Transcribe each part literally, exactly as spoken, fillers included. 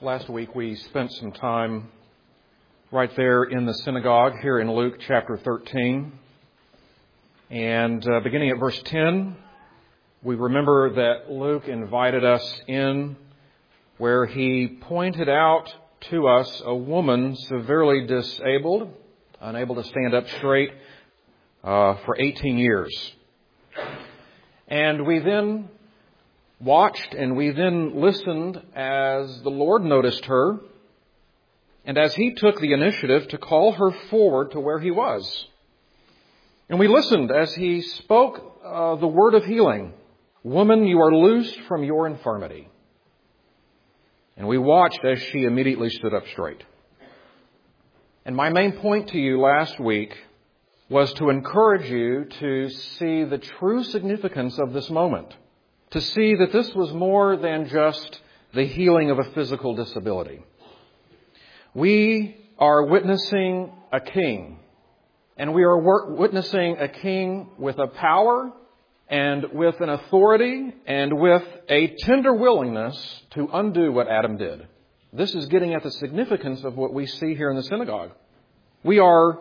Last week we spent some time right there in the synagogue here in Luke chapter thirteen. And uh, beginning at verse ten, we remember that Luke invited us in where he pointed out to us a woman severely disabled, unable to stand up straight uh, for eighteen years. And we then watched and we then listened as the Lord noticed her and as He took the initiative to call her forward to where He was. And we listened as He spoke uh, the word of healing. Woman, you are loosed from your infirmity. And we watched as she immediately stood up straight. And my main point to you last week was to encourage you to see the true significance of this moment. To see that this was more than just the healing of a physical disability. We are witnessing a king. And we are witnessing a king with a power and with an authority and with a tender willingness to undo what Adam did. This is getting at the significance of what we see here in the synagogue. We are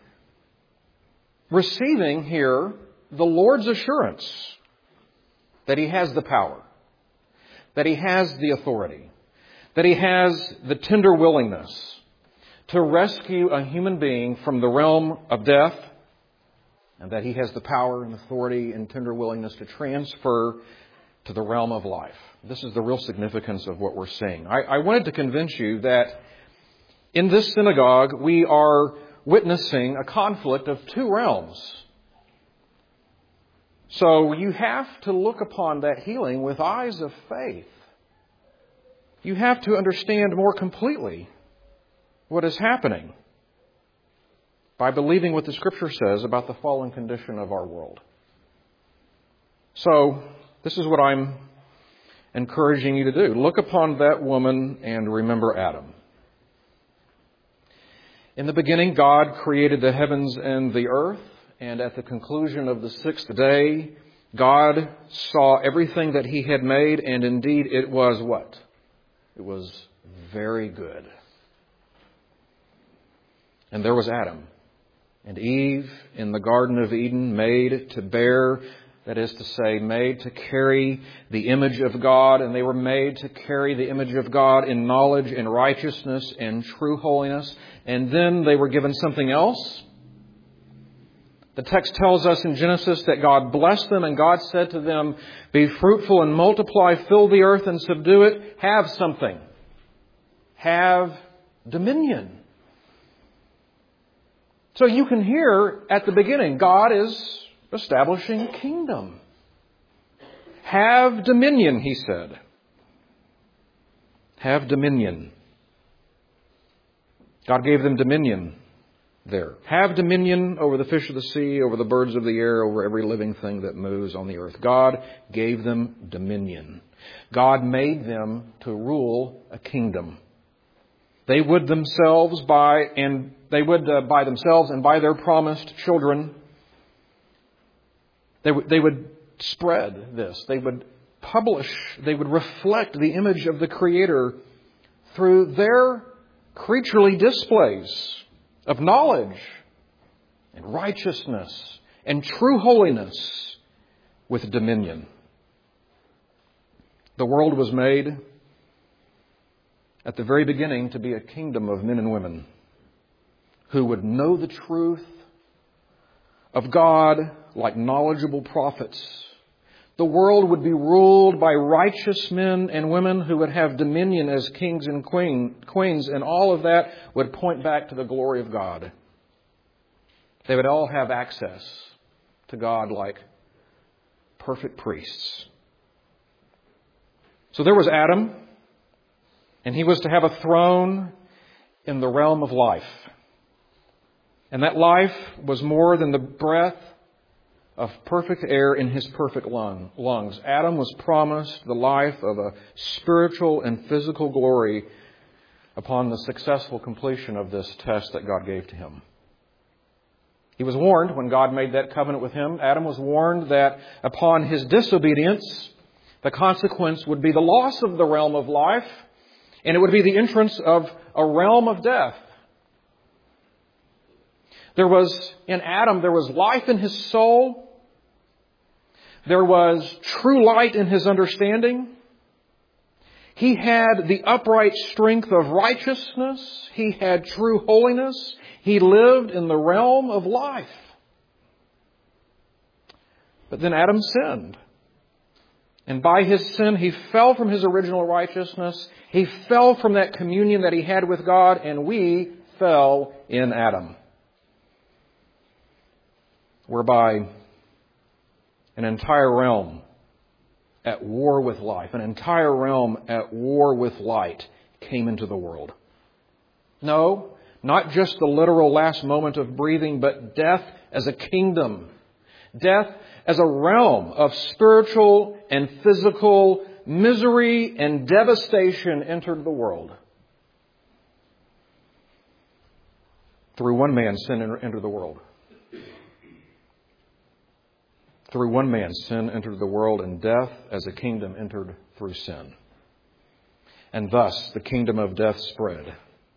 receiving here the Lord's assurance that He has the power, that He has the authority, that He has the tender willingness to rescue a human being from the realm of death, and that He has the power and authority and tender willingness to transfer to the realm of life. This is the real significance of what we're seeing. I, I wanted to convince you that in this synagogue we are witnessing a conflict of two realms. So you have to look upon that healing with eyes of faith. You have to understand more completely what is happening by believing what the Scripture says about the fallen condition of our world. So this is what I'm encouraging you to do. Look upon that woman and remember Adam. In the beginning, God created the heavens and the earth. And at the conclusion of the sixth day, God saw everything that He had made, and indeed it was what? It was very good. And there was Adam and Eve in the Garden of Eden, made to bear, that is to say, made to carry the image of God, and they were made to carry the image of God in knowledge and righteousness and true holiness. And then they were given something else. The text tells us in Genesis that God blessed them and God said to them, be fruitful and multiply, fill the earth and subdue it. Have something. Have dominion. So you can hear at the beginning, God is establishing a kingdom. Have dominion, He said. Have dominion. God gave them dominion. There. Have dominion over the fish of the sea, over the birds of the air, over every living thing that moves on the earth. God gave them dominion. God made them to rule a kingdom. They would themselves by and they would uh, by themselves and by their promised children. They would they would spread this. They would publish. They would reflect the image of the Creator through their creaturely displays of knowledge and righteousness and true holiness with dominion. The world was made at the very beginning to be a kingdom of men and women who would know the truth of God like knowledgeable prophets. The world would be ruled by righteous men and women who would have dominion as kings and queen, queens, and all of that would point back to the glory of God. They would all have access to God like perfect priests. So there was Adam, and he was to have a throne in the realm of life. And that life was more than the breath of perfect air in his perfect lung, lungs. Adam was promised the life of a spiritual and physical glory upon the successful completion of this test that God gave to him. He was warned when God made that covenant with him. Adam was warned that upon his disobedience, the consequence would be the loss of the realm of life And it would be the entrance of a realm of death. There was, in Adam, there was life in his soul. There was true light in his understanding. He had the upright strength of righteousness. He had true holiness. He lived in the realm of life. But then Adam sinned. And by his sin, he fell from his original righteousness. He fell from that communion that he had with God, and we fell in Adam. Whereby an entire realm at war with life, an entire realm at war with light came into the world. No, not just the literal last moment of breathing, but death as a kingdom. Death as a realm of spiritual and physical misery and devastation entered the world. Through one man, sin entered the world. Through one man, sin entered the world, and death as a kingdom entered through sin. And thus the kingdom of death spread.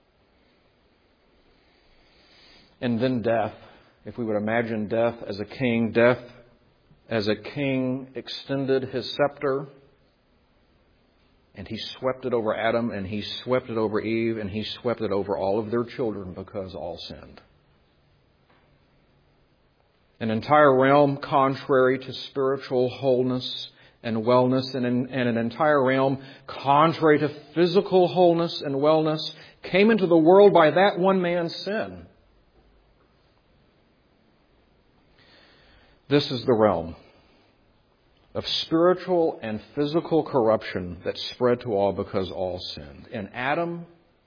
And then death, if we would imagine death as a king, death as a king extended his scepter, and he swept it over Adam, and he swept it over Eve, and he swept it over all of their children because all sinned. An entire realm contrary to spiritual wholeness and wellness, and an, and an entire realm contrary to physical wholeness and wellness came into the world by that one man's sin. This is the realm of spiritual and physical corruption that spread to all because all sinned. In Adam,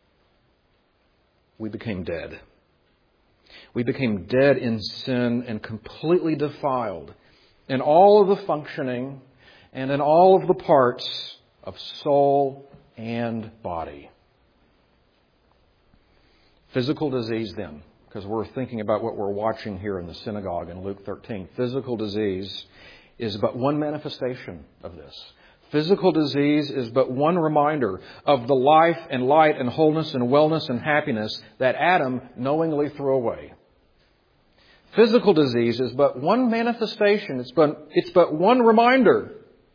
we became dead. We became dead in sin and completely defiled in all of the functioning and in all of the parts of soul and body. Physical disease then, because we're thinking about what we're watching here in the synagogue in Luke thirteen. Physical disease is but one manifestation of this. Physical disease is but one reminder of the life and light and wholeness and wellness and happiness that Adam knowingly threw away. Physical disease is but one manifestation. It's but, it's but one reminder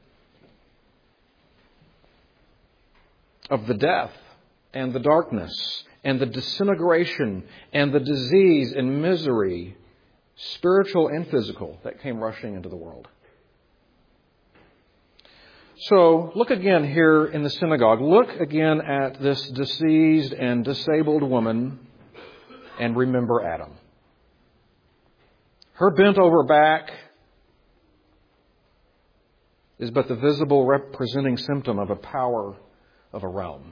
of the death and the darkness and the disintegration and the disease and misery, spiritual and physical, that came rushing into the world. So look again here in the synagogue. Look again at this diseased and disabled woman and remember Adam. Her bent over back is but the visible representing symptom of a power of a realm.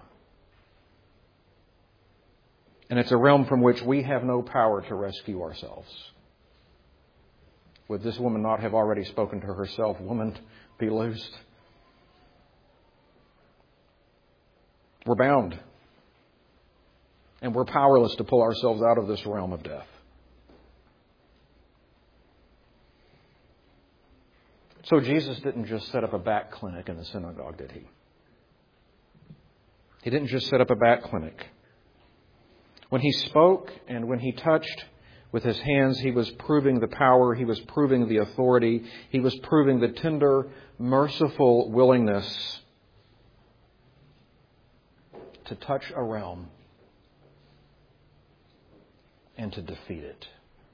And it's a realm from which we have no power to rescue ourselves. Would this woman not have already spoken to herself, "Woman, be loosed"? We're bound. And we're powerless to pull ourselves out of this realm of death. So Jesus didn't just set up a back clinic in the synagogue, did he? He didn't just set up a back clinic. When he spoke and when he touched with his hands, he was proving the power, he was proving the authority, he was proving the tender, merciful willingness to touch a realm and to defeat it.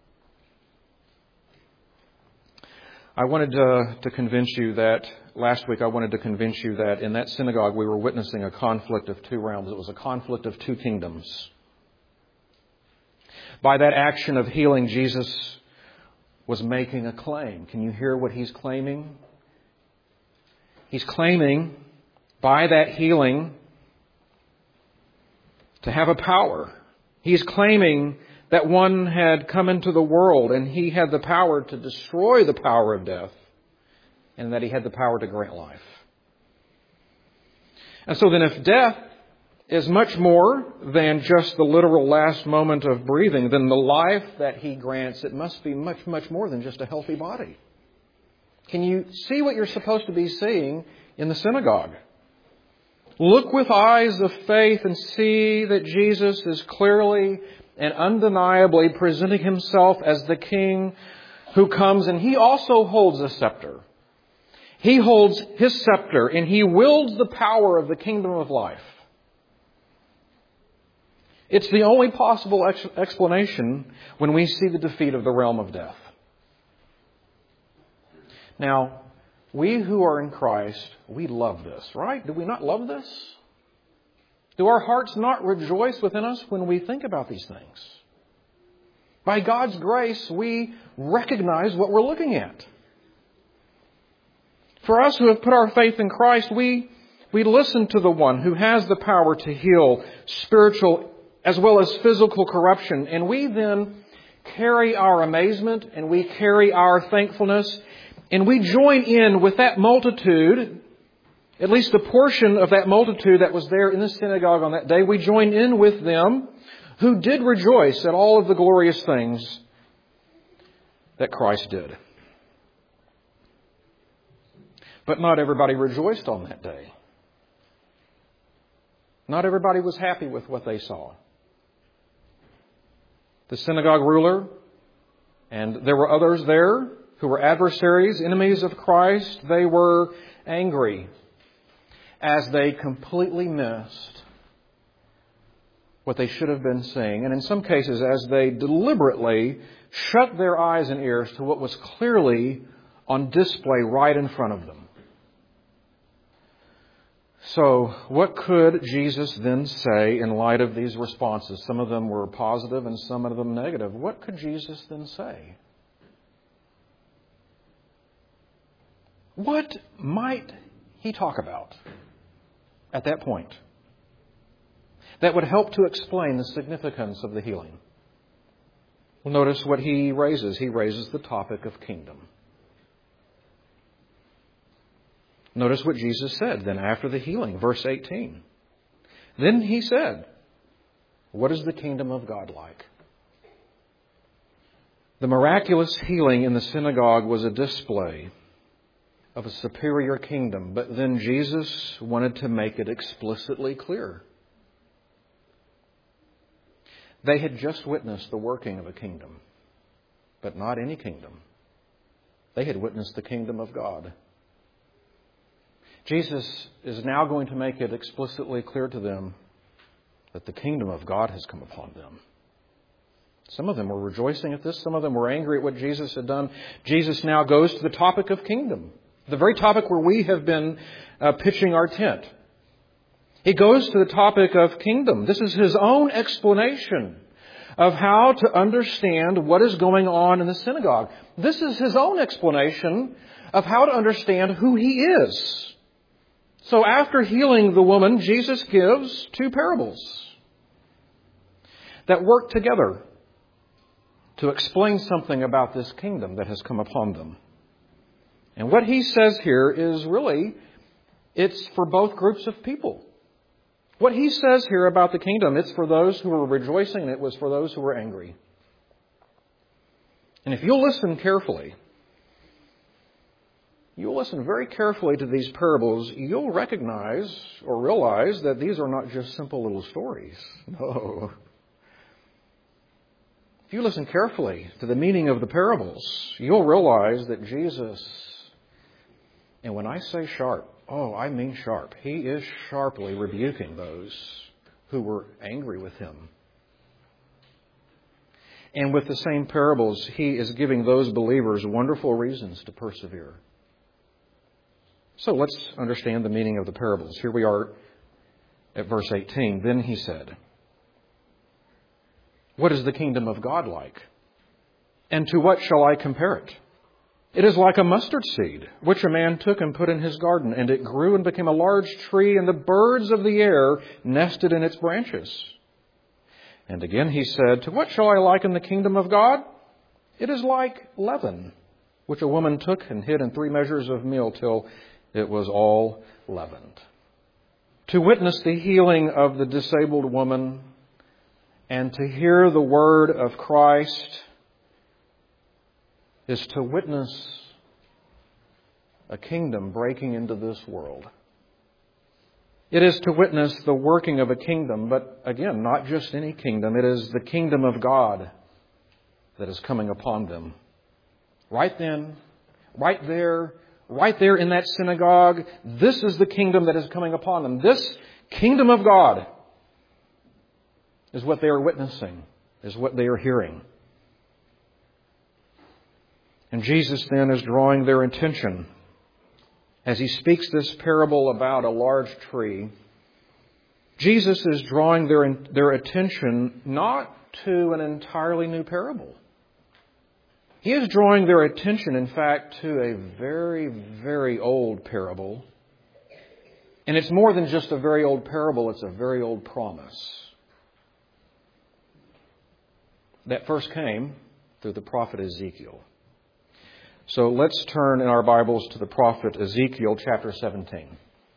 I wanted to, to convince you that, last week I wanted to convince you that in that synagogue we were witnessing a conflict of two realms. It was a conflict of two kingdoms. By that action of healing, Jesus was making a claim. Can you hear what he's claiming? He's claiming by that healing to have a power. He's claiming that one had come into the world and he had the power to destroy the power of death and that he had the power to grant life. And so then if death is much more than just the literal last moment of breathing, then the life that he grants, it must be much, much more than just a healthy body. Can you see what you're supposed to be seeing in the synagogue? look with eyes of faith and see that Jesus is clearly and undeniably presenting Himself as the King who comes, and He also holds a scepter. He holds His scepter and He wields the power of the kingdom of life. It's the only possible ex- explanation when we see the defeat of the realm of death. Now, we who are in Christ, we love this, right? Do we not love this? Do our hearts not rejoice within us when we think about these things? By God's grace, we recognize what we're looking at. For us who have put our faith in Christ, we, we listen to the one who has the power to heal spiritual as well as physical corruption. And we then carry our amazement and we carry our thankfulness and we join in with that multitude, at least a portion of that multitude that was there in the synagogue on that day. We join in with them who did rejoice at all of the glorious things that Christ did. But not everybody rejoiced on that day. Not everybody was happy with what they saw. The synagogue ruler, and there were others there who were adversaries, enemies of Christ, they were angry as they completely missed what they should have been seeing. And in some cases, as they deliberately shut their eyes and ears to what was clearly on display right in front of them. So, what could Jesus then say in light of these responses? Some of them were positive and some of them negative. What could Jesus then say? What might He talk about at that point that would help to explain the significance of the healing? Well, notice what He raises. He raises the topic of kingdom. Notice what Jesus said then after the healing, verse eighteen. Then He said, "What is the kingdom of God like?" The miraculous healing in the synagogue was a display of a superior kingdom, but then Jesus wanted to make it explicitly clear. They had just witnessed the working of a kingdom, but not any kingdom. They had witnessed the kingdom of God. Jesus is now going to make it explicitly clear to them that the kingdom of God has come upon them. Some of them were rejoicing at this. Some of them were angry at what Jesus had done. Jesus now goes to the topic of kingdom, the very topic where we have been uh, pitching our tent. He goes to the topic of kingdom. This is His own explanation of how to understand what is going on in the synagogue. This is His own explanation of how to understand who He is. So after healing the woman, Jesus gives two parables that work together to explain something about this kingdom that has come upon them. And what He says here is really, it's for both groups of people. What He says here about the kingdom, it's for those who are rejoicing and it was for those who were angry. And if you'll listen carefully, you'll listen very carefully to these parables, you'll recognize or realize that these are not just simple little stories. No. If you listen carefully to the meaning of the parables, you'll realize that Jesus, and when I say sharp, oh, I mean sharp. He is sharply rebuking those who were angry with Him. And with the same parables, He is giving those believers wonderful reasons to persevere. So let's understand the meaning of the parables. Here we are at verse eighteen. Then He said, "What is the kingdom of God like? And to what shall I compare it? It is like a mustard seed, which a man took and put in his garden, and it grew and became a large tree, and the birds of the air nested in its branches." And again He said, "To what shall I liken the kingdom of God? It is like leaven, which a woman took and hid in three measures of meal till it was all leavened." To witness the healing of the disabled woman and to hear the word of Christ is to witness a kingdom breaking into this world. It is to witness the working of a kingdom, but again, not just any kingdom. It is the kingdom of God that is coming upon them. Right then, right there, right there in that synagogue, this is the kingdom that is coming upon them. This kingdom of God is what they are witnessing, is what they are hearing. And Jesus then is drawing their attention as he speaks this parable about a large tree. Jesus is drawing their, their attention not to an entirely new parable. He is drawing their attention, in fact, to a very, very old parable. And it's more than just a very old parable, it's a very old promise that first came through the prophet Ezekiel. So let's turn in our Bibles to the prophet Ezekiel chapter seventeen.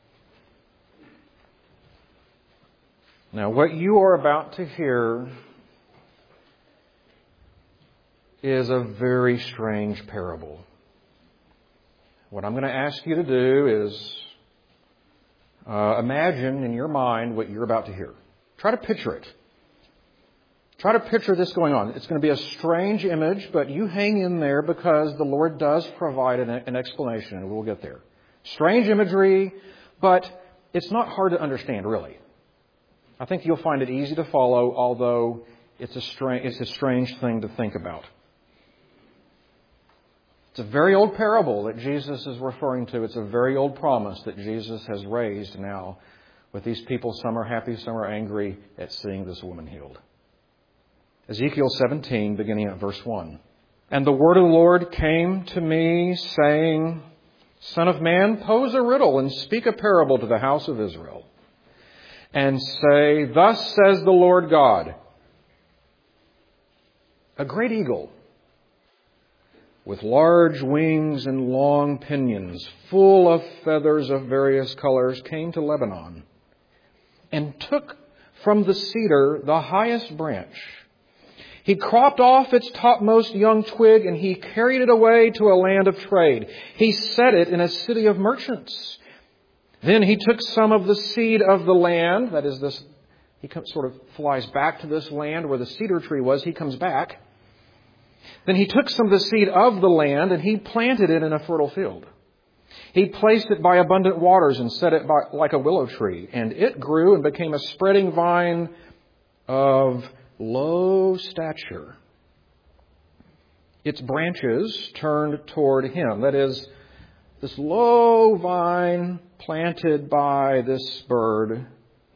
Now, what you are about to hear is a very strange parable. What I'm going to ask you to do is uh, imagine in your mind what you're about to hear. Try to picture it. Try to picture this going on. It's going to be a strange image, but you hang in there because the Lord does provide an, an explanation, and we'll get there. Strange imagery, but it's not hard to understand, really. I think you'll find it easy to follow, although it's a strange, it's a strange thing to think about. It's a very old parable that Jesus is referring to. It's a very old promise that Jesus has raised now with these people. Some are happy, some are angry at seeing this woman healed. Ezekiel seventeen, beginning at verse one. And the word of the Lord came to me, saying, Son of man, pose a riddle and speak a parable to the house of Israel. And say, Thus says the Lord God, a great eagle with large wings and long pinions, full of feathers of various colors, came to Lebanon and took from the cedar the highest branch. He cropped off its topmost young twig, and he carried it away to a land of trade. He set it in a city of merchants. Then he took some of the seed of the land, that is, this. He sort of flies back to this land where the cedar tree was. He comes back. Then he took some of the seed of the land, and he planted it in a fertile field. He placed it by abundant waters and set it by, like a willow tree, and it grew and became a spreading vine of low stature. Its branches turned toward him. That is, this low vine planted by this bird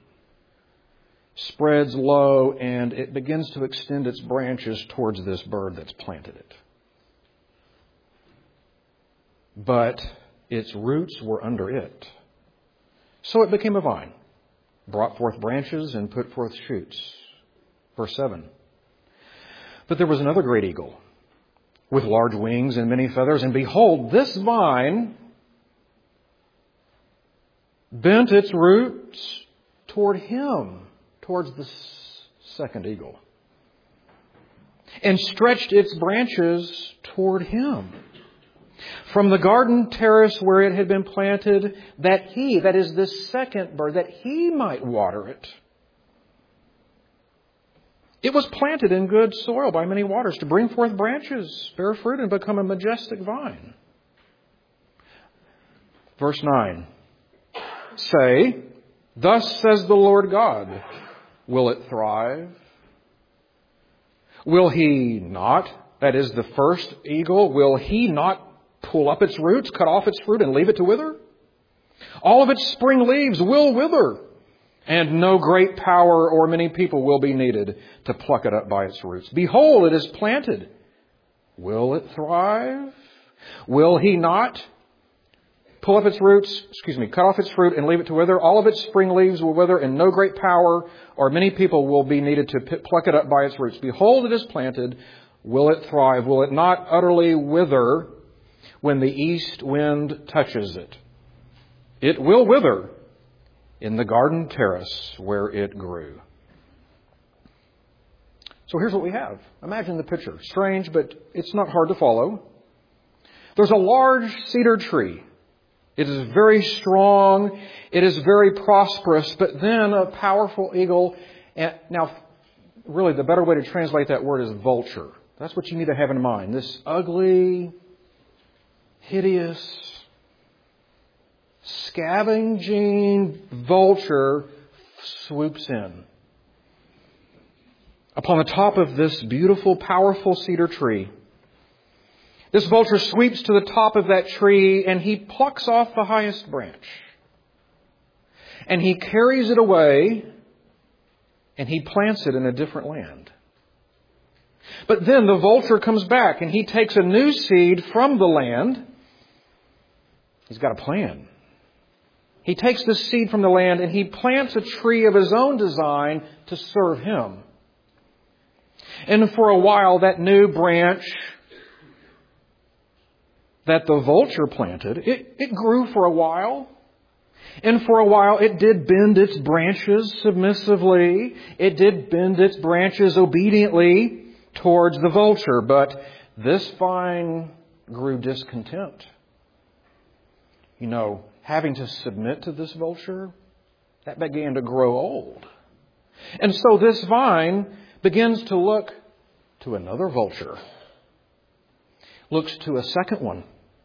spreads low, and it begins to extend its branches towards this bird that's planted it. But its roots were under it. So it became a vine, brought forth branches, and put forth shoots. Verse seven. But there was another great eagle with large wings and many feathers. And behold, this vine bent its roots toward him, towards the second eagle, and stretched its branches toward him. From the garden terrace where it had been planted, that he, that is this second bird, that he might water it. It was planted in good soil by many waters to bring forth branches, bear fruit, and become a majestic vine. Verse nine. Say, Thus says the Lord God, will it thrive? Will he not, that is the first eagle, will he not pull up its roots, cut off its fruit, and leave it to wither? All of its spring leaves will wither, and no great power or many people will be needed to pluck it up by its roots. Behold, it is planted. Will it thrive? Will he not pull up its roots, excuse me, cut off its fruit and leave it to wither? All of its spring leaves will wither, and no great power or many people will be needed to pluck it up by its roots. Behold, it is planted. Will it thrive? Will it not utterly wither when the east wind touches it? It will wither in the garden terrace where it grew. So here's what we have. Imagine the picture. Strange, but it's not hard to follow. There's a large cedar tree. It is very strong. It is very prosperous. But then a powerful eagle. And now, really, the better way to translate that word is vulture. That's what you need to have in mind. This ugly, hideous, scavenging vulture swoops in upon the top of this beautiful, powerful cedar tree. This vulture sweeps to the top of that tree and he plucks off the highest branch. And he carries it away and he plants it in a different land. But then the vulture comes back and he takes a new seed from the land. He's got a plan. He takes this seed from the land and he plants a tree of his own design to serve him. And for a while, that new branch that the vulture planted, it, it grew for a while. And for a while, it did bend its branches submissively. It did bend its branches obediently towards the vulture. But this vine grew discontent. You know, having to submit to this vulture, that began to grow old. And so this vine begins to look to another vulture. Looks to a second one.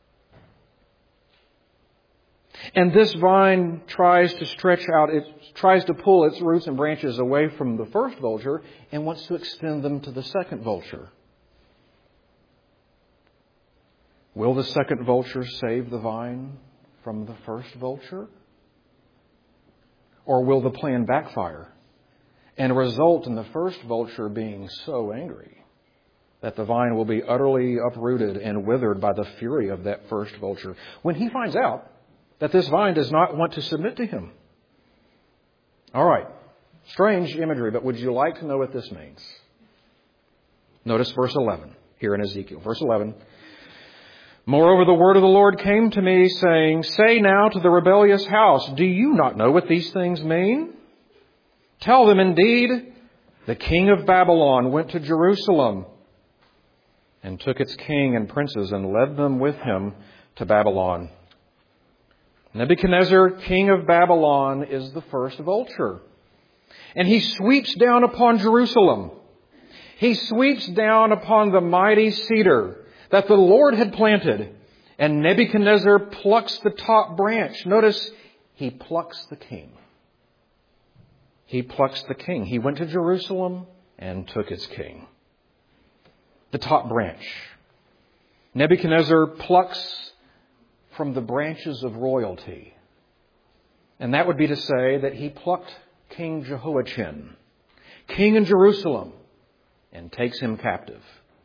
And this vine tries to stretch out, it tries to pull its roots and branches away from the first vulture and wants to extend them to the second vulture. Will the second vulture save the vine from the first vulture? Or will the plan backfire and result in the first vulture being so angry that the vine will be utterly uprooted and withered by the fury of that first vulture when he finds out that this vine does not want to submit to him? All right. Strange imagery, but would you like to know what this means? Notice verse eleven here in Ezekiel. Verse eleven. Moreover, the word of the Lord came to me, saying, Say now to the rebellious house, do you not know what these things mean? Tell them, indeed, the king of Babylon went to Jerusalem and took its king and princes and led them with him to Babylon. Nebuchadnezzar, king of Babylon, is the first vulture. And he sweeps down upon Jerusalem. He sweeps down upon the mighty cedar that the Lord had planted. And Nebuchadnezzar plucks the top branch. Notice, he plucks the king. He plucks the king. He went to Jerusalem and took its king. The top branch. Nebuchadnezzar plucks from the branches of royalty. And that would be to say that he plucked King Jehoiachin, king in Jerusalem, and takes him captive.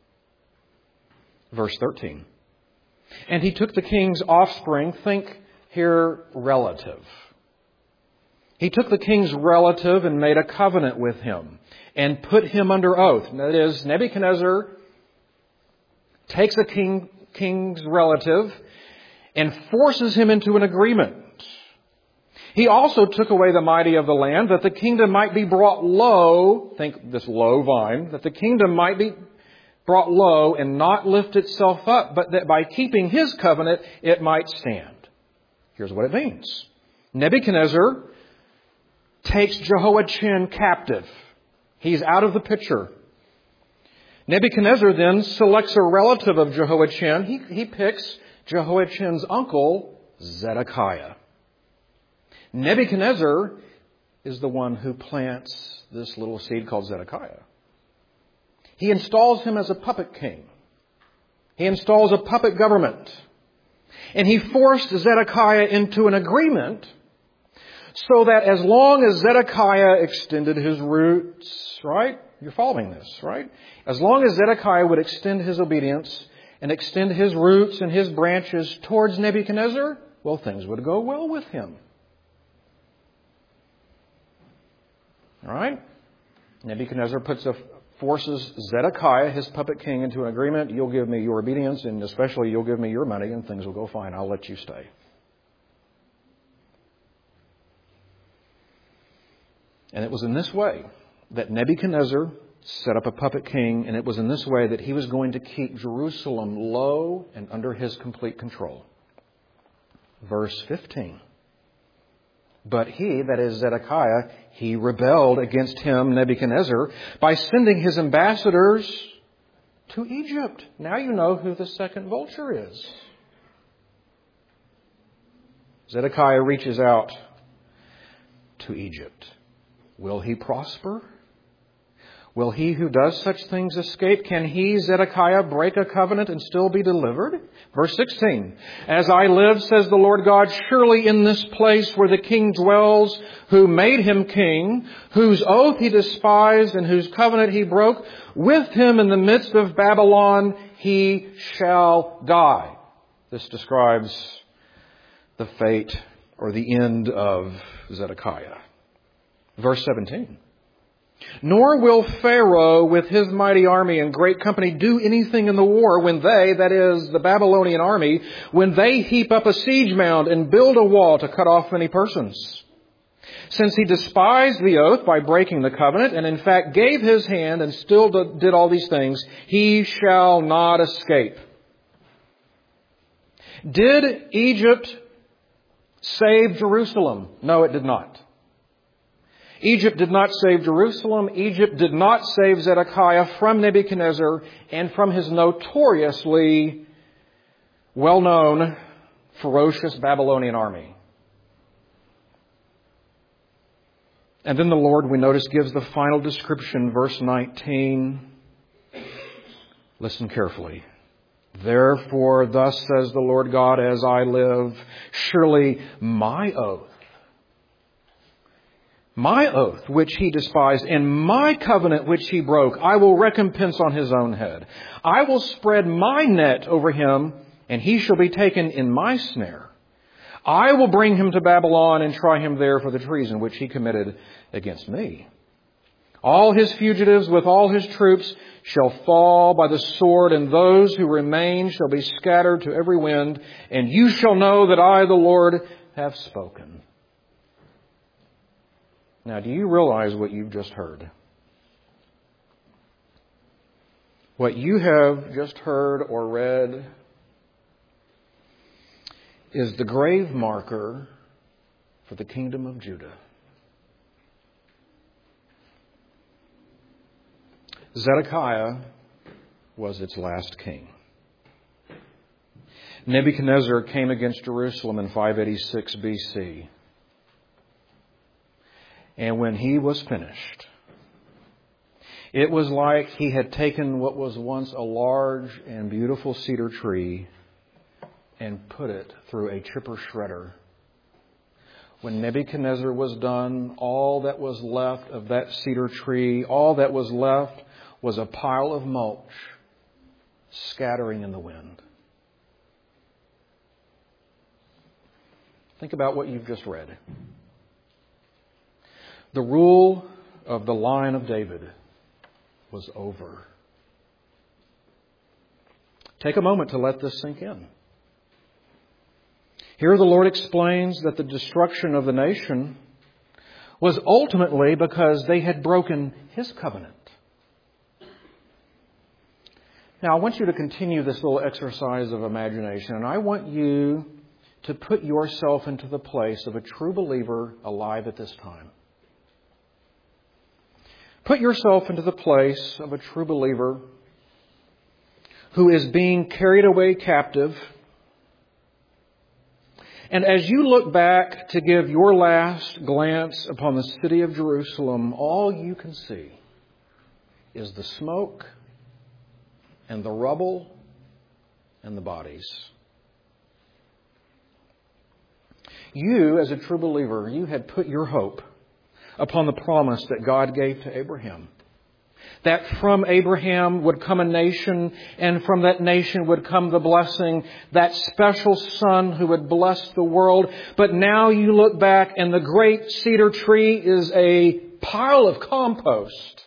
Verse thirteen. And he took the king's offspring, think here relative. He took the king's relative and made a covenant with him and put him under oath. That is, Nebuchadnezzar takes a king, king's relative and forces him into an agreement. He also took away the mighty of the land, that the kingdom might be brought low. Think this low vine, that the kingdom might be brought low and not lift itself up, but that by keeping his covenant, it might stand. Here's what it means. Nebuchadnezzar takes Jehoiachin captive. He's out of the picture. Nebuchadnezzar then selects a relative of Jehoiachin. He, he picks Jehoiachin's uncle, Zedekiah. Nebuchadnezzar is the one who plants this little seed called Zedekiah. He installs him as a puppet king. He installs a puppet government. And he forced Zedekiah into an agreement so that as long as Zedekiah extended his roots, right? You're following this, right? As long as Zedekiah would extend his obedience and extend his roots and his branches towards Nebuchadnezzar, well, things would go well with him. All right? Nebuchadnezzar puts a, forces Zedekiah, his puppet king, into an agreement. You'll give me your obedience, and especially you'll give me your money, and things will go fine. I'll let you stay. And it was in this way that Nebuchadnezzar set up a puppet king, and it was in this way that he was going to keep Jerusalem low and under his complete control. Verse fifteen. But he, that is Zedekiah, he rebelled against him, Nebuchadnezzar, by sending his ambassadors to Egypt. Now you know who the second vulture is. Zedekiah reaches out to Egypt. Will he prosper? Will he who does such things escape? Can he, Zedekiah, break a covenant and still be delivered? Verse sixteen. As I live, says the Lord God, surely in this place where the king dwells, who made him king, whose oath he despised and whose covenant he broke, with him in the midst of Babylon he shall die. This describes the fate or the end of Zedekiah. Verse seventeen. Nor will Pharaoh with his mighty army and great company do anything in the war when they, that is, the Babylonian army, when they heap up a siege mound and build a wall to cut off many persons. Since he despised the oath by breaking the covenant and in fact gave his hand and still did all these things, he shall not escape. Did Egypt save Jerusalem? No, it did not. Egypt did not save Jerusalem. Egypt did not save Zedekiah from Nebuchadnezzar and from his notoriously well-known, ferocious Babylonian army. And then the Lord, we notice, gives the final description, verse nineteen. Listen carefully. Therefore, thus says the Lord God, as I live, surely my oath, my oath which he despised, and my covenant which he broke, I will recompense on his own head. I will spread my net over him, and he shall be taken in my snare. I will bring him to Babylon and try him there for the treason which he committed against me. All his fugitives with all his troops shall fall by the sword, and those who remain shall be scattered to every wind, and you shall know that I, the Lord, have spoken. Now, do you realize what you've just heard? What you have just heard or read is the grave marker for the kingdom of Judah. Zedekiah was its last king. Nebuchadnezzar came against Jerusalem in five eighty-six B C. And when he was finished, it was like he had taken what was once a large and beautiful cedar tree and put it through a chipper shredder. When Nebuchadnezzar was done, all that was left of that cedar tree, all that was left was a pile of mulch scattering in the wind. Think about what you've just read. The rule of the line of David was over. Take a moment to let this sink in. Here the Lord explains that the destruction of the nation was ultimately because they had broken His covenant. Now, I want you to continue this little exercise of imagination, and I want you to put yourself into the place of a true believer alive at this time. Put yourself into the place of a true believer who is being carried away captive. And as you look back to give your last glance upon the city of Jerusalem, all you can see is the smoke and the rubble and the bodies. You, as a true believer, you had put your hope upon the promise that God gave to Abraham. That from Abraham would come a nation, and from that nation would come the blessing, that special son who would bless the world. But now you look back and the great cedar tree is a pile of compost.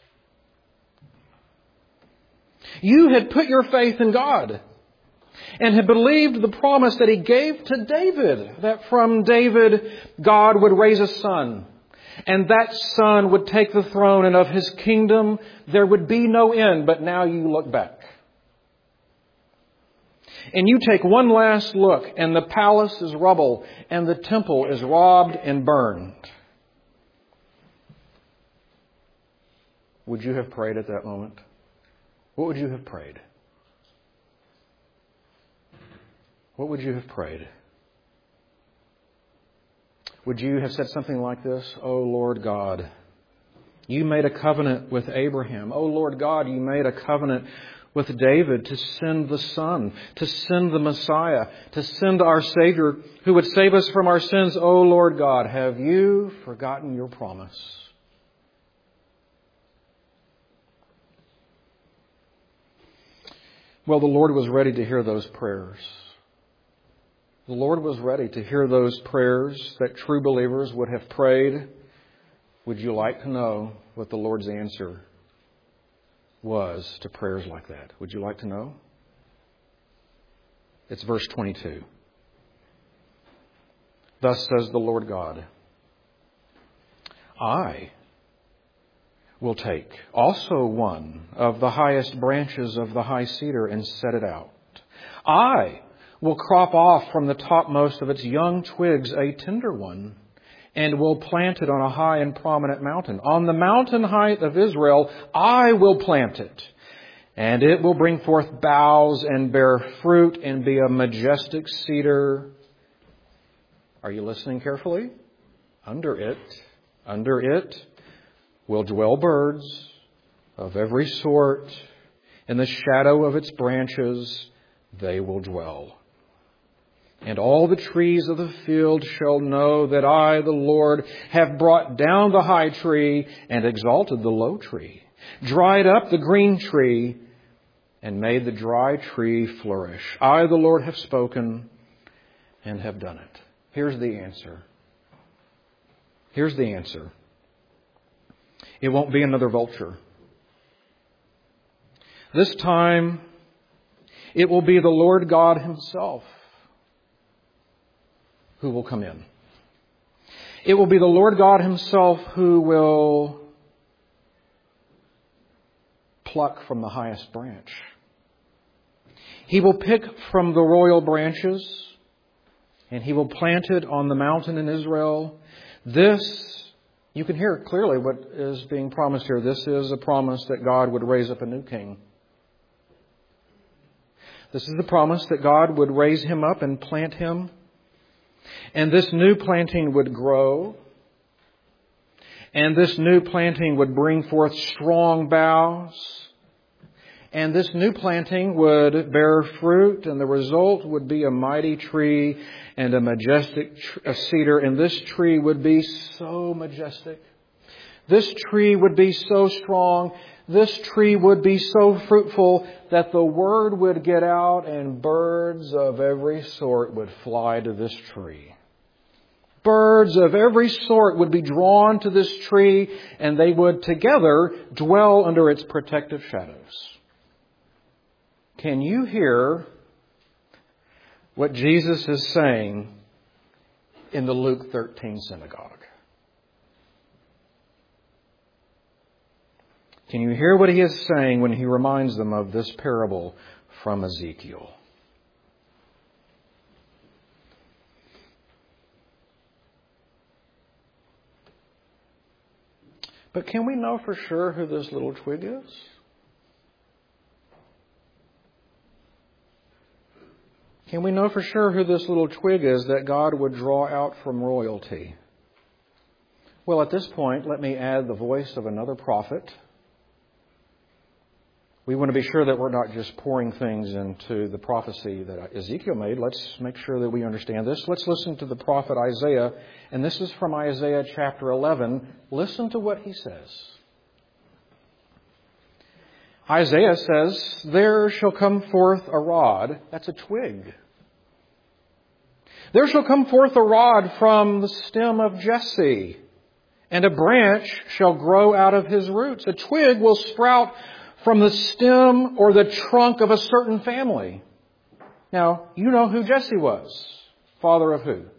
You had put your faith in God and had believed the promise that He gave to David, that from David God would raise a son. And that son would take the throne, and of His kingdom there would be no end. But now you look back. and you take one last look, and the palace is rubble, and the temple is robbed and burned, would you have prayed at that moment? What would you have prayed? What would you have prayed? Would you have said something like this? "Oh Lord God, you made a covenant with Abraham. Oh Lord God, you made a covenant with David to send the Son, to send the Messiah, to send our Savior who would save us from our sins. Oh Lord God, have you forgotten your promise?" Well, the Lord was ready to hear those prayers. The Lord was ready to hear those prayers that true believers would have prayed. Would you like to know what the Lord's answer was to prayers like that? Would you like to know? It's verse twenty-two. "Thus says the Lord God, I will take also one of the highest branches of the high cedar and set it out. I will crop off from the topmost of its young twigs a tender one, and will plant it on a high and prominent mountain. On the mountain height of Israel, I will plant it, and it will bring forth boughs and bear fruit and be a majestic cedar." Are you listening carefully? Under it, under it will dwell birds of every sort. In the shadow of its branches they will dwell. And all the trees of the field shall know that I, the Lord, have brought down the high tree and exalted the low tree, dried up the green tree and made the dry tree flourish. I, the Lord, have spoken and have done it. Here's the answer. Here's the answer. It won't be another vulture. This time, it will be the Lord God Himself who will come in. It will be the Lord God Himself who will pluck from the highest branch. He will pick from the royal branches, and He will plant it on the mountain in Israel. This, you can hear clearly what is being promised here. This is a promise that God would raise up a new king. This is the promise that God would raise him up and plant him. And this new planting would grow. And this new planting would bring forth strong boughs. And this new planting would bear fruit. And the result would be a mighty tree and a majestic tr- cedar. And this tree would be so majestic. This tree would be so strong. This tree would be so fruitful that the word would get out and birds of every sort would fly to this tree. Birds of every sort would be drawn to this tree, and they would together dwell under its protective shadows. Can you hear what Jesus is saying in the Luke thirteen synagogue? Can you hear what He is saying when He reminds them of this parable from Ezekiel? But can we know for sure who this little twig is? Can we know for sure who this little twig is that God would draw out from royalty? Well, at this point, let me add the voice of another prophet. We want to be sure that we're not just pouring things into the prophecy that Ezekiel made. Let's make sure that we understand this. Let's listen to the prophet Isaiah. And this is from Isaiah chapter eleven. Listen to what he says. Isaiah says, "There shall come forth a rod," that's a twig. "There shall come forth a rod from the stem of Jesse, and a branch shall grow out of his roots. A twig will sprout from the stem or the trunk of a certain family." Now, you know who Jesse was. Father of who?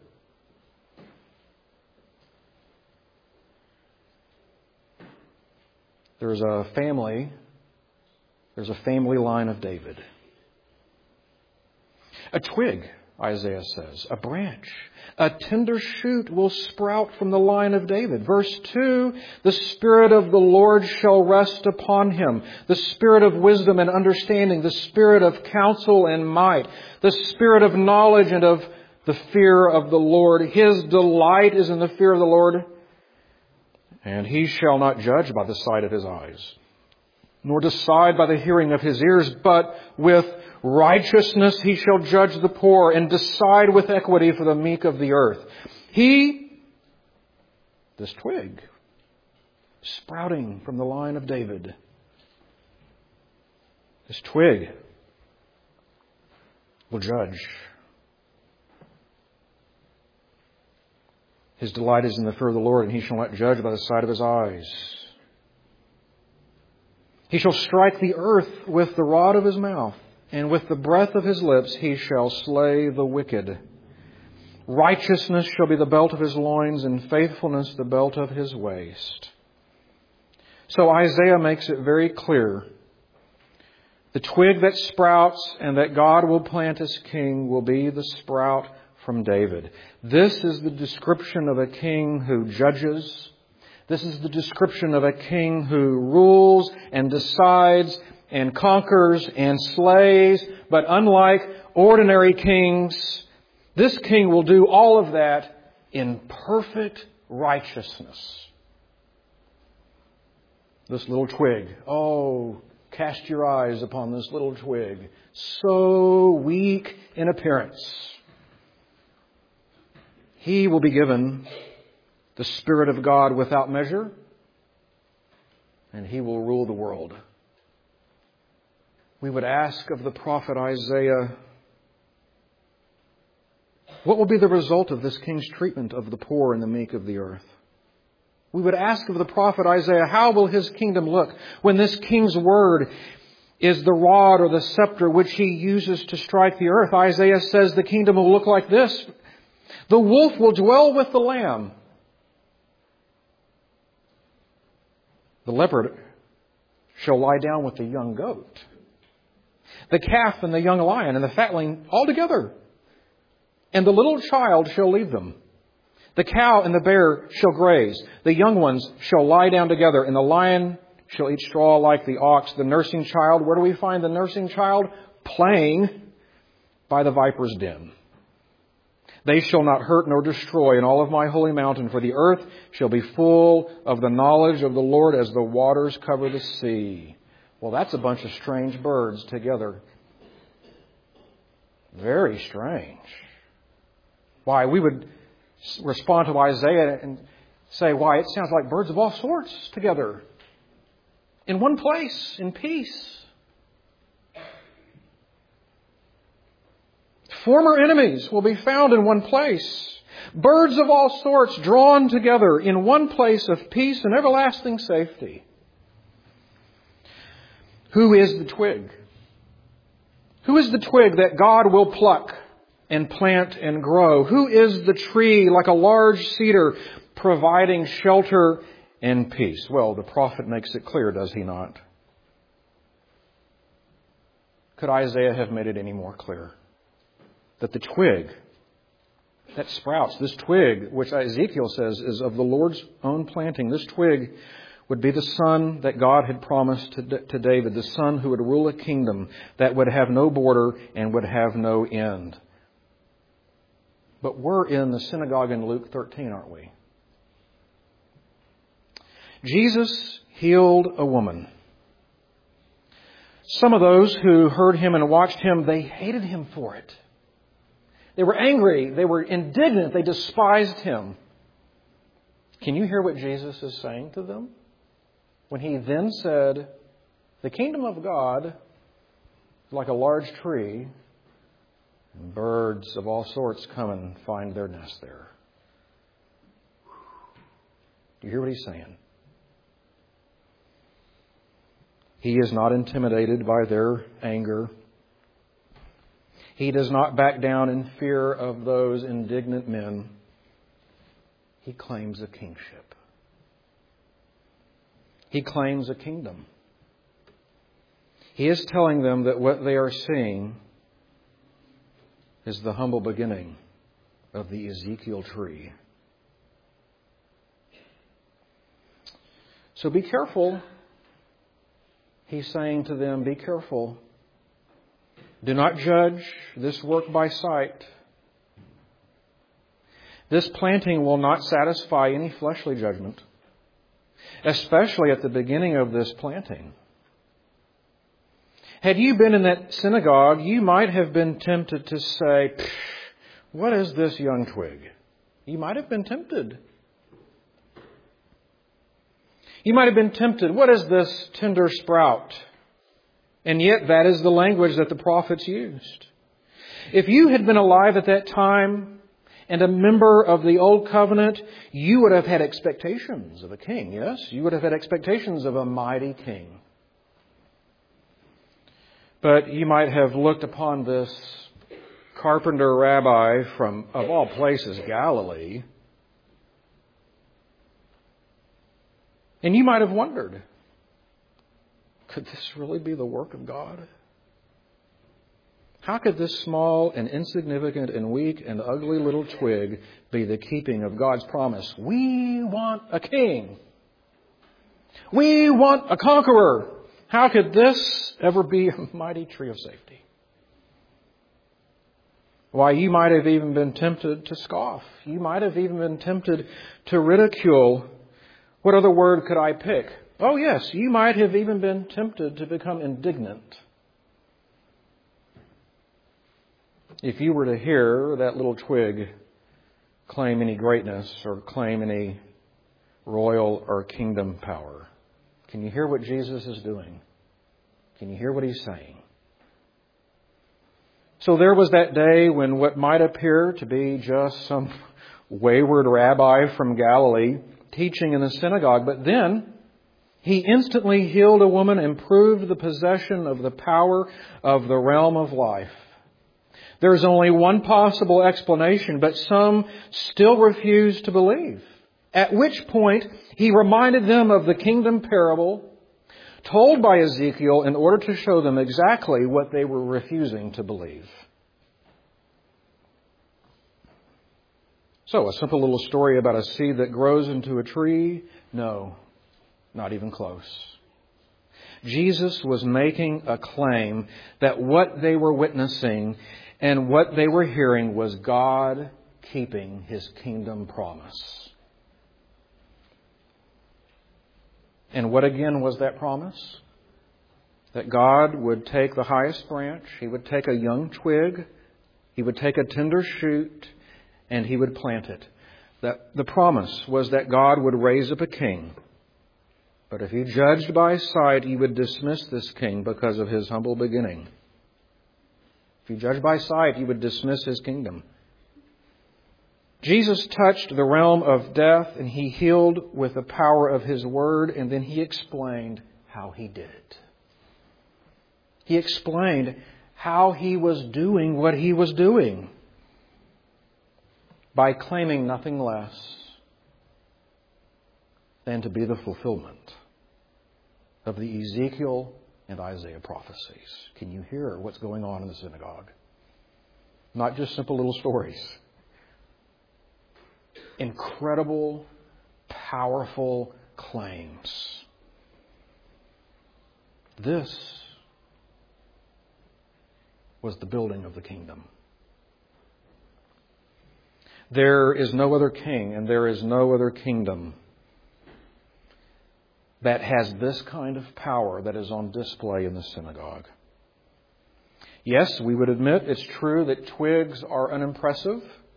There's a family, there's a family line of David. A twig, Isaiah says, a branch, a tender shoot will sprout from the line of David. Verse two, the Spirit of the Lord shall rest upon him, the Spirit of wisdom and understanding, the Spirit of counsel and might, the Spirit of knowledge and of the fear of the Lord. His delight is in the fear of the Lord, and he shall not judge by the sight of his eyes, nor decide by the hearing of his ears, but with righteousness he shall judge the poor and decide with equity for the meek of the earth. He, this twig, sprouting from the line of David, this twig will judge. His delight is in the fear of the Lord, and he shall not judge by the sight of his eyes. He shall strike the earth with the rod of his mouth, and with the breath of his lips he shall slay the wicked. Righteousness shall be the belt of his loins, and faithfulness the belt of his waist. So Isaiah makes it very clear. The twig that sprouts and that God will plant as king will be the sprout from David. This is the description of a king who judges. This is the description of a king who rules and decides and conquers and slays. But unlike ordinary kings, this king will do all of that in perfect righteousness. This little twig. Oh, cast your eyes upon this little twig. So weak in appearance. He will be given the Spirit of God without measure, and he will rule the world. We would ask of the prophet Isaiah, what will be the result of this king's treatment of the poor and the meek of the earth? We would ask of the prophet Isaiah, how will his kingdom look when this king's word is the rod or the scepter which he uses to strike the earth? Isaiah says the kingdom will look like this. The wolf will dwell with the lamb. The leopard shall lie down with the young goat. The calf and the young lion and the fatling all together. And the little child shall lead them. The cow and the bear shall graze. The young ones shall lie down together. And the lion shall eat straw like the ox. The nursing child, where do we find the nursing child? Playing by the viper's den. They shall not hurt nor destroy in all of my holy mountain, for the earth shall be full of the knowledge of the Lord as the waters cover the sea. Well, that's a bunch of strange birds together. Very strange. Why, we would respond to Isaiah and say, why, it sounds like birds of all sorts together. In one place, in peace. Former enemies will be found in one place. Birds of all sorts drawn together in one place of peace and everlasting safety. Who is the twig? Who is the twig that God will pluck and plant and grow? Who is the tree like a large cedar providing shelter and peace? Well, the prophet makes it clear, does he not? Could Isaiah have made it any more clear? That the twig that sprouts, this twig, which Ezekiel says is of the Lord's own planting, this twig would be the son that God had promised to, to David, the son who would rule a kingdom that would have no border and would have no end. But we're in the synagogue in Luke thirteen, aren't we? Jesus healed a woman. Some of those who heard him and watched him, they hated him for it. They were angry. They were indignant. They despised him. Can you hear what Jesus is saying to them? When he then said, the kingdom of God is like a large tree, and birds of all sorts come and find their nest there. Do you hear what he's saying? He is not intimidated by their anger. He does not back down in fear of those indignant men. He claims a kingship. He claims a kingdom. He is telling them that what they are seeing is the humble beginning of the Ezekiel tree. So be careful. He's saying to them, be careful. Do not judge this work by sight. This planting will not satisfy any fleshly judgment, especially at the beginning of this planting. Had you been in that synagogue, you might have been tempted to say, what is this young twig? You might have been tempted. You might have been tempted. What is this tender sprout? And yet that is the language that the prophets used. If you had been alive at that time and a member of the Old Covenant, you would have had expectations of a king, yes? You would have had expectations of a mighty king. But you might have looked upon this carpenter rabbi from, of all places, Galilee, and you might have wondered, could this really be the work of God? How could this small and insignificant and weak and ugly little twig be the keeping of God's promise? We want a king. We want a conqueror. How could this ever be a mighty tree of safety? Why, you might have even been tempted to scoff. You might have even been tempted to ridicule. What other word could I pick? Oh yes, you might have even been tempted to become indignant. If you were to hear that little twig claim any greatness or claim any royal or kingdom power. Can you hear what Jesus is doing? Can you hear what He's saying? So there was that day when what might appear to be just some wayward rabbi from Galilee teaching in the synagogue, but then He instantly healed a woman and proved the possession of the power of the realm of life. There's only one possible explanation, but some still refuse to believe. At which point, He reminded them of the kingdom parable told by Ezekiel in order to show them exactly what they were refusing to believe. So, a simple little story about a seed that grows into a tree? No, not even close. Jesus was making a claim that what they were witnessing and what they were hearing was God keeping His kingdom promise. And what again was that promise? That God would take the highest branch, He would take a young twig, He would take a tender shoot, and He would plant it. That the promise was that God would raise up a king. But if He judged by sight, He would dismiss this king because of his humble beginning. If He judged by sight, He would dismiss His kingdom. Jesus touched the realm of death and He healed with the power of His word, and then He explained how He did it. He explained how He was doing what He was doing by claiming nothing less than to be the fulfillment of the Ezekiel and Isaiah prophecies. Can you hear what's going on in the synagogue? Not just simple little stories. Incredible, powerful claims. This was the building of the kingdom. There is no other king and there is no other kingdom that has this kind of power that is on display in the synagogue. Yes, we would admit it's true that twigs are unimpressive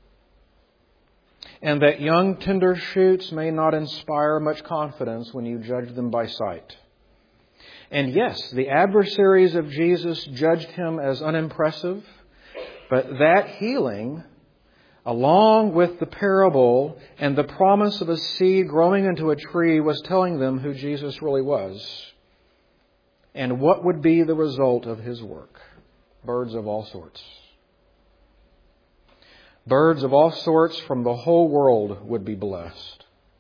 and that young tender shoots may not inspire much confidence when you judge them by sight. And yes, the adversaries of Jesus judged Him as unimpressive, but that healing, along with the parable and the promise of a seed growing into a tree, was telling them who Jesus really was and what would be the result of His work. Birds of all sorts. Birds of all sorts from the whole world would be blessed.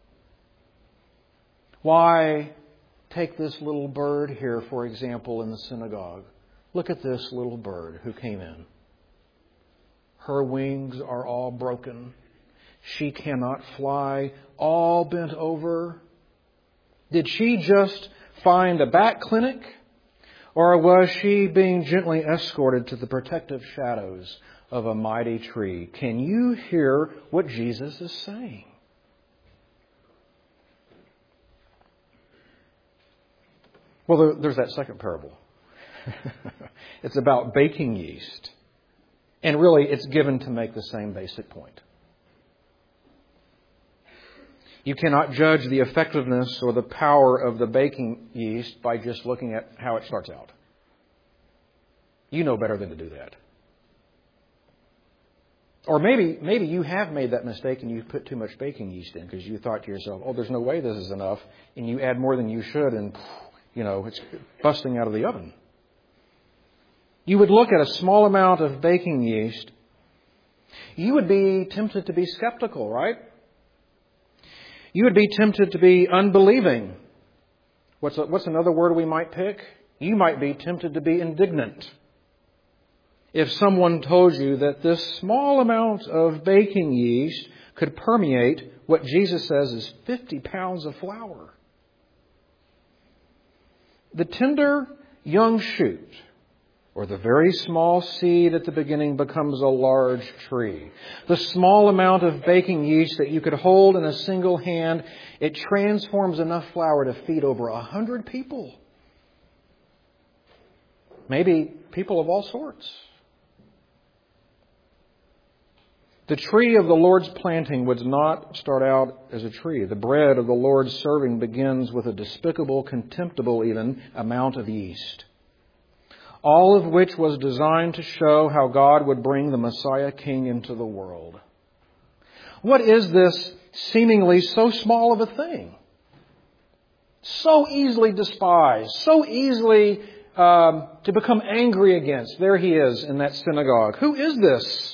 Why take this little bird here, for example, in the synagogue? Look at this little bird who came in. Her wings are all broken. She cannot fly, all bent over. Did she just find a back clinic? Or was she being gently escorted to the protective shadows of a mighty tree? Can you hear what Jesus is saying? Well, there's that second parable. It's about baking yeast. And really, it's given to make the same basic point. You cannot judge the effectiveness or the power of the baking yeast by just looking at how it starts out. You know better than to do that. Or maybe maybe you have made that mistake and you've put too much baking yeast in because you thought to yourself, oh, there's no way this is enough. And you add more than you should and, you know, it's busting out of the oven. You would look at a small amount of baking yeast. You would be tempted to be skeptical, right? You would be tempted to be unbelieving. What's, a, what's another word we might pick? You might be tempted to be indignant. If someone told you that this small amount of baking yeast could permeate what Jesus says is fifty pounds of flour. The tender young shoot, or the very small seed at the beginning, becomes a large tree. The small amount of baking yeast that you could hold in a single hand, it transforms enough flour to feed over a hundred people. Maybe people of all sorts. The tree of the Lord's planting would not start out as a tree. The bread of the Lord's serving begins with a despicable, contemptible even, amount of yeast. All of which was designed to show how God would bring the Messiah King into the world. What is this seemingly so small of a thing? So easily despised, so easily um, to become angry against. There he is in that synagogue. Who is this?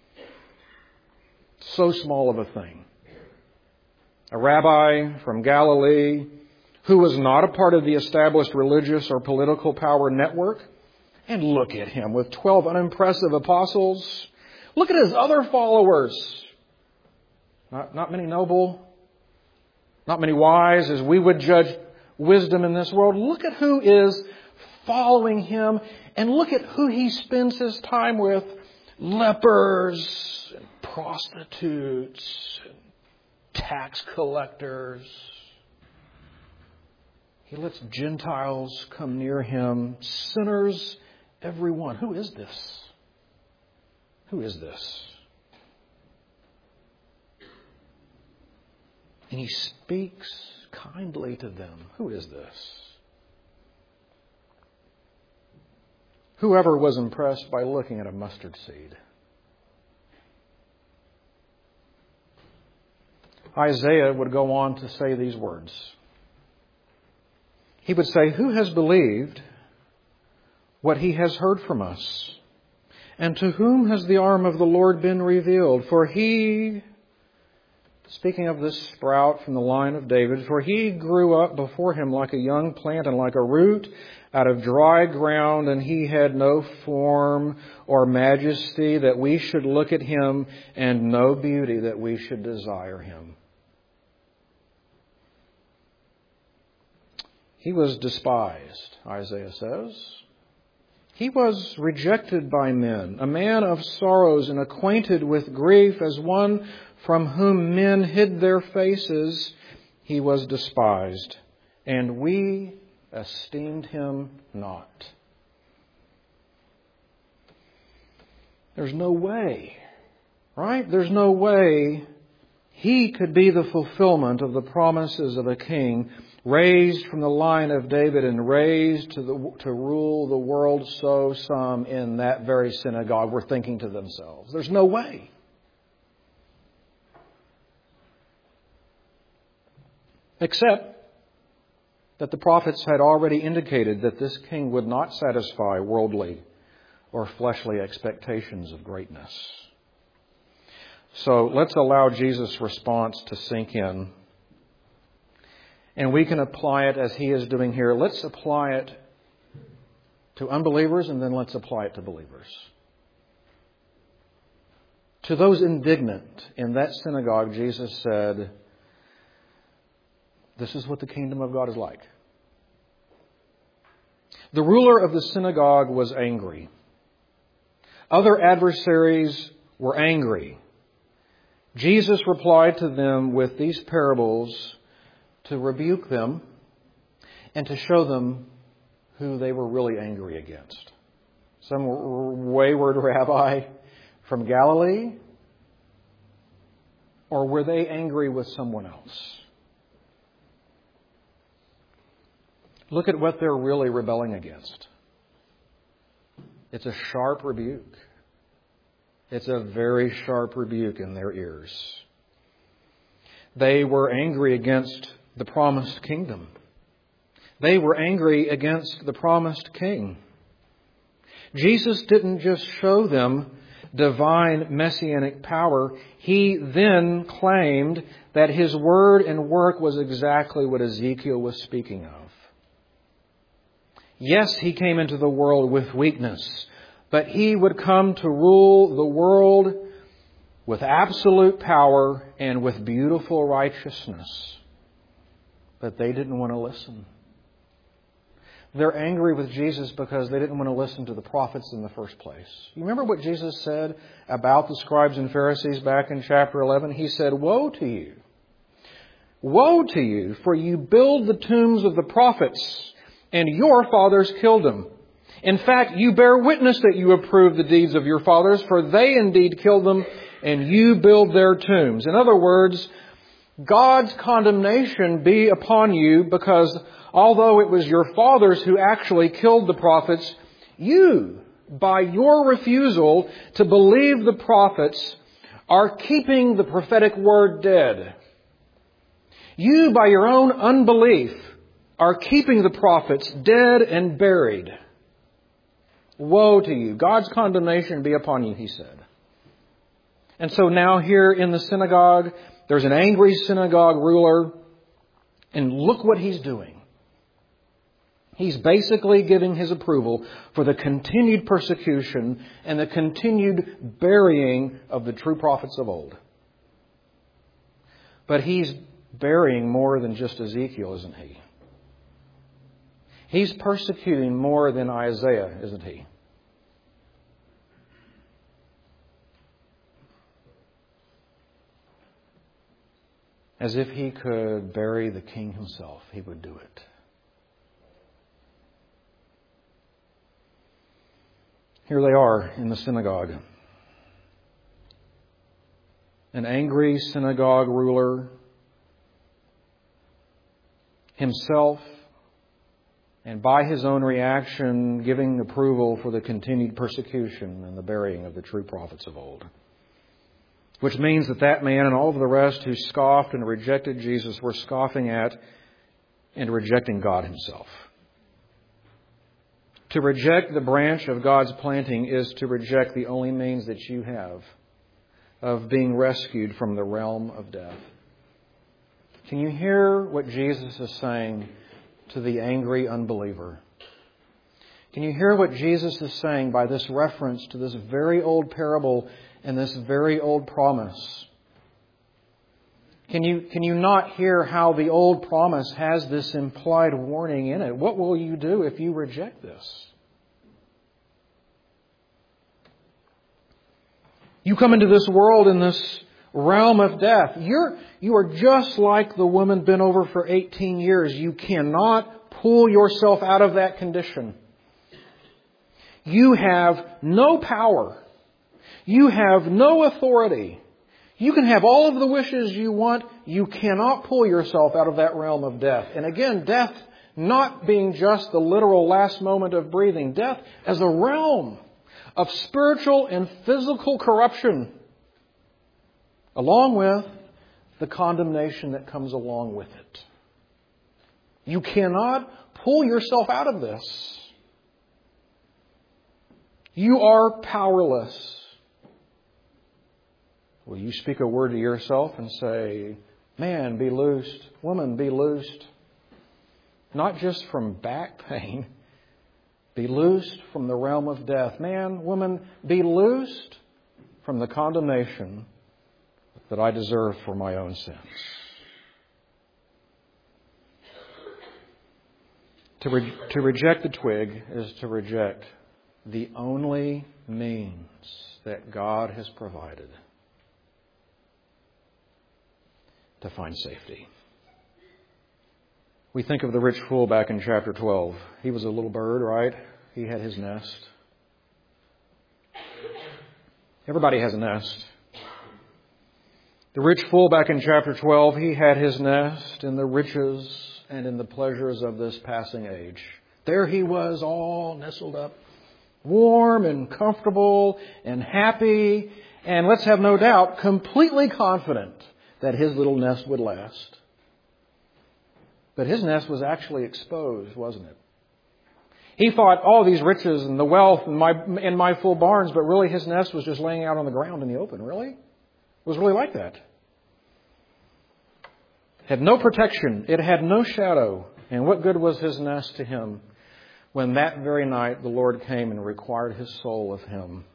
So small of a thing. A rabbi from Galilee who was not a part of the established religious or political power network. And look at him with twelve unimpressive apostles. Look at his other followers. Not, not many noble, not many wise as we would judge wisdom in this world. Look at who is following him, and look at who he spends his time with. Lepers and prostitutes and tax collectors. He lets Gentiles come near him, sinners, everyone. Who is this? Who is this? And he speaks kindly to them. Who is this? Whoever was impressed by looking at a mustard seed. Isaiah would go on to say these words. He would say, who has believed what he has heard from us? And to whom has the arm of the Lord been revealed? For he, speaking of this sprout from the line of David, for he grew up before him like a young plant and like a root out of dry ground, and he had no form or majesty that we should look at him, and no beauty that we should desire him. He was despised, Isaiah says. He was rejected by men, a man of sorrows and acquainted with grief, as one from whom men hid their faces. He was despised, and we esteemed him not. There's no way, right? There's no way he could be the fulfillment of the promises of a king raised from the line of David and raised to, the, to rule the world, so some in that very synagogue were thinking to themselves. There's no way. Except that the prophets had already indicated that this king would not satisfy worldly or fleshly expectations of greatness. So let's allow Jesus' response to sink in. And we can apply it as he is doing here. Let's apply it to unbelievers, and then let's apply it to believers. To those indignant in that synagogue, Jesus said, "This is what the kingdom of God is like." The ruler of the synagogue was angry. Other adversaries were angry. Jesus replied to them with these parables to rebuke them and to show them who they were really angry against. Some wayward rabbi from Galilee? Or were they angry with someone else? Look at what they're really rebelling against. It's a sharp rebuke. It's a very sharp rebuke in their ears. They were angry against the promised kingdom. They were angry against the promised king. Jesus didn't just show them divine messianic power. He then claimed that His word and work was exactly what Ezekiel was speaking of. Yes, He came into the world with weakness, but He would come to rule the world with absolute power and with beautiful righteousness. But they didn't want to listen. They're angry with Jesus because they didn't want to listen to the prophets in the first place. You remember what Jesus said about the scribes and Pharisees back in chapter eleven? He said, "Woe to you! Woe to you, for you build the tombs of the prophets, and your fathers killed them. In fact, you bear witness that you approve the deeds of your fathers, for they indeed killed them, and you build their tombs." In other words, God's condemnation be upon you because although it was your fathers who actually killed the prophets, you, by your refusal to believe the prophets, are keeping the prophetic word dead. You, by your own unbelief, are keeping the prophets dead and buried. Woe to you. God's condemnation be upon you, He said. And so now here in the synagogue, there's an angry synagogue ruler, and look what he's doing. He's basically giving his approval for the continued persecution and the continued burying of the true prophets of old. But he's burying more than just Ezekiel, isn't he? He's persecuting more than Isaiah, isn't he? As if he could bury the king himself, he would do it. Here they are in the synagogue. An angry synagogue ruler, himself, and by his own reaction, giving approval for the continued persecution and the burying of the true prophets of old. Which means that that man and all of the rest who scoffed and rejected Jesus were scoffing at and rejecting God Himself. To reject the branch of God's planting is to reject the only means that you have of being rescued from the realm of death. Can you hear what Jesus is saying to the angry unbeliever? Can you hear what Jesus is saying by this reference to this very old parable and this very old promise? Can you, can you not hear how the old promise has this implied warning in it? What will you do if you reject this? You come into this world in this realm of death. You're, you are just like the woman bent over for eighteen years. You cannot pull yourself out of that condition. You have no power. You have no authority. You can have all of the wishes you want. You cannot pull yourself out of that realm of death. And again, death not being just the literal last moment of breathing. Death as a realm of spiritual and physical corruption, along with the condemnation that comes along with it. You cannot pull yourself out of this. You are powerless. Will you speak a word to yourself and say, man, be loosed, woman, be loosed, not just from back pain, be loosed from the realm of death. Man, woman, be loosed from the condemnation that I deserve for my own sins. To, re- to reject the twig is to reject the only means that God has provided to find safety. We think of the rich fool back in chapter twelve. He was a little bird, right? He had his nest. Everybody has a nest. The rich fool back in chapter twelve, he had his nest in the riches and in the pleasures of this passing age. There he was, all nestled up, warm and comfortable and happy, and let's have no doubt, completely confident that his little nest would last. But his nest was actually exposed, wasn't it? He thought, oh, these riches and the wealth and my and my full barns, but really his nest was just laying out on the ground in the open. Really? It was really like that. Had no protection. It had no shadow. And what good was his nest to him when that very night the Lord came and required his soul of him?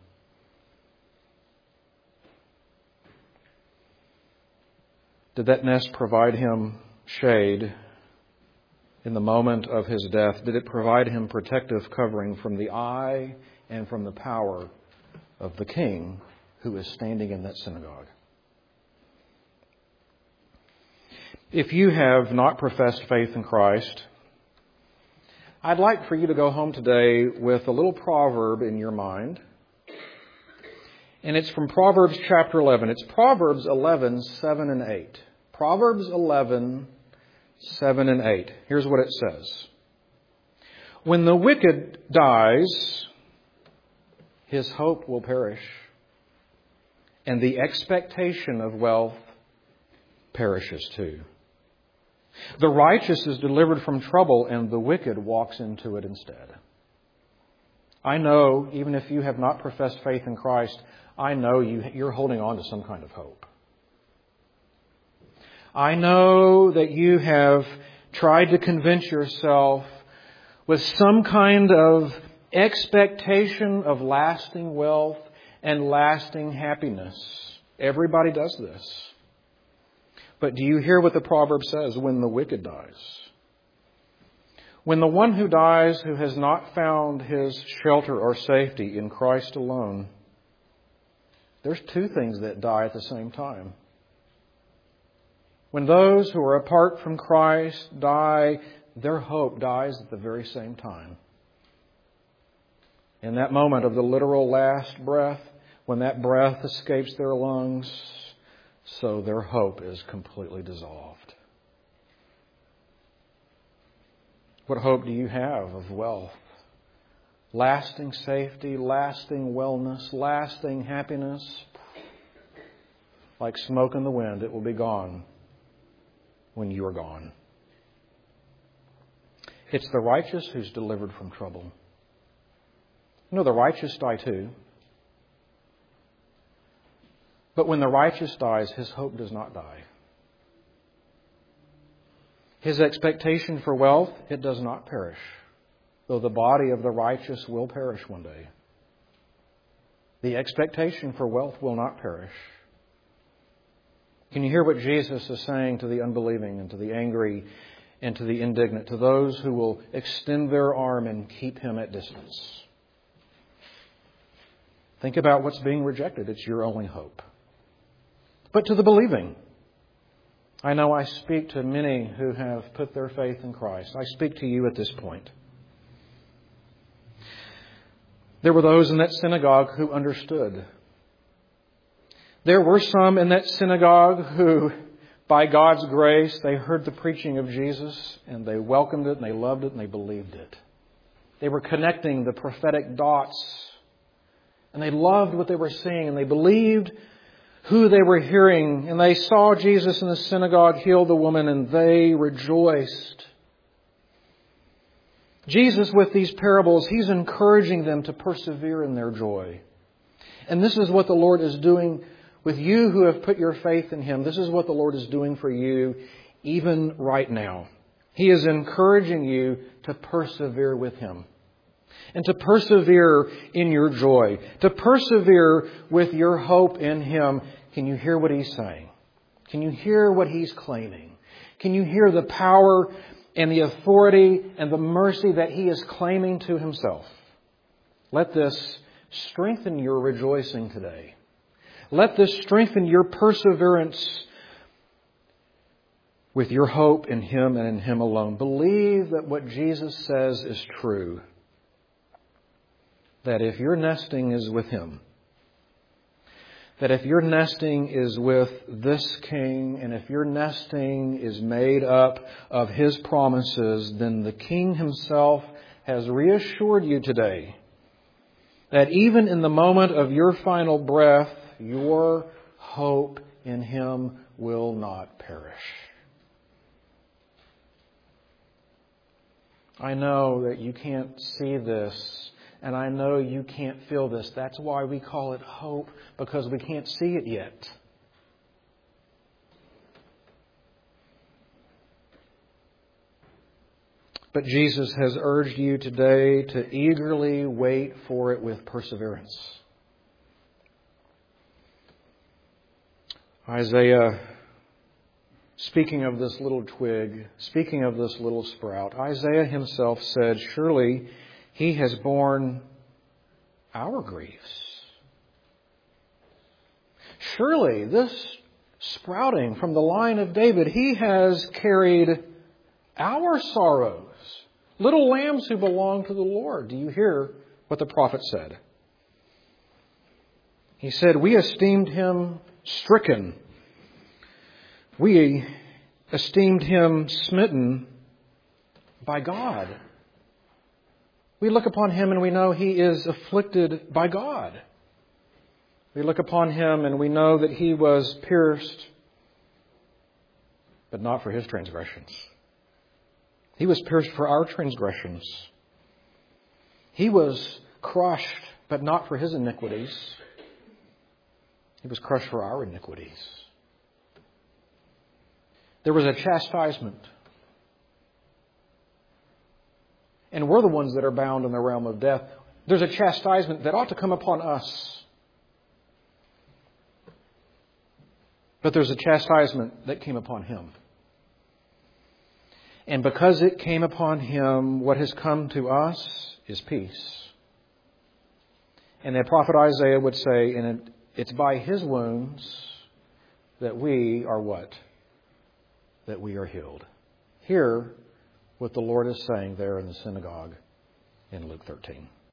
Did that nest provide him shade in the moment of his death? Did it provide him protective covering from the eye and from the power of the king who is standing in that synagogue? If you have not professed faith in Christ, I'd like for you to go home today with a little proverb in your mind. And it's from Proverbs chapter eleven. It's Proverbs eleven, seven and eight. Proverbs eleven, seven and eight. Here's what it says. When the wicked dies, his hope will perish, and the expectation of wealth perishes too. The righteous is delivered from trouble, and the wicked walks into it instead. I know, even if you have not professed faith in Christ, I know you, you're holding on to some kind of hope. I know that you have tried to convince yourself with some kind of expectation of lasting wealth and lasting happiness. Everybody does this. But do you hear what the proverb says? When the wicked dies. When the one who dies who has not found his shelter or safety in Christ alone, there's two things that die at the same time. When those who are apart from Christ die, their hope dies at the very same time. In that moment of the literal last breath, when that breath escapes their lungs, so their hope is completely dissolved. What hope do you have of wealth? Lasting safety, lasting wellness, lasting happiness? Like smoke in the wind, it will be gone when you are gone. It's the righteous who's delivered from trouble. You know, the righteous die too. But when the righteous dies, his hope does not die. His expectation for wealth, it does not perish, though the body of the righteous will perish one day. The expectation for wealth will not perish. Can you hear what Jesus is saying to the unbelieving and to the angry and to the indignant, to those who will extend their arm and keep him at distance? Think about what's being rejected. It's your only hope. But to the believing, I know I speak to many who have put their faith in Christ. I speak to you at this point. There were those in that synagogue who understood. There were some in that synagogue who, by God's grace, they heard the preaching of Jesus and they welcomed it and they loved it and they believed it. They were connecting the prophetic dots and they loved what they were seeing and they believed who they were hearing. And they saw Jesus in the synagogue heal the woman and they rejoiced. Jesus, with these parables, He's encouraging them to persevere in their joy. And this is what the Lord is doing with you who have put your faith in Him. This is what the Lord is doing for you even right now. He is encouraging you to persevere with Him. and to persevere in your joy, to persevere with your hope in Him. Can you hear what He's saying? Can you hear what He's claiming? Can you hear the power and the authority and the mercy that He is claiming to Himself? Let this strengthen your rejoicing today. Let this strengthen your perseverance with your hope in Him and in Him alone. Believe that what Jesus says is true. That if your nesting is with Him, that if your nesting is with this King, and if your nesting is made up of His promises, then the King Himself has reassured you today that even in the moment of your final breath, your hope in Him will not perish. I know that you can't see this, and I know you can't feel this. That's why we call it hope, because we can't see it yet. But Jesus has urged you today to eagerly wait for it with perseverance. Isaiah, speaking of this little twig, speaking of this little sprout, Isaiah himself said, surely He has borne our griefs. Surely this sprouting from the line of David, He has carried our sorrows. Little lambs who belong to the Lord. Do you hear what the prophet said? He said, we esteemed Him stricken. We esteemed Him smitten by God. We look upon Him and we know He is afflicted by God. We look upon Him and we know that He was pierced, but not for His transgressions. He was pierced for our transgressions. He was crushed, but not for His iniquities. He was crushed for our iniquities. There was a chastisement. And we're the ones that are bound in the realm of death. There's a chastisement that ought to come upon us. But there's a chastisement that came upon Him. And because it came upon Him, what has come to us is peace. And the prophet Isaiah would say, and it's by His wounds that we are what? That we are healed. Hear what the Lord is saying there in the synagogue in Luke thirteen.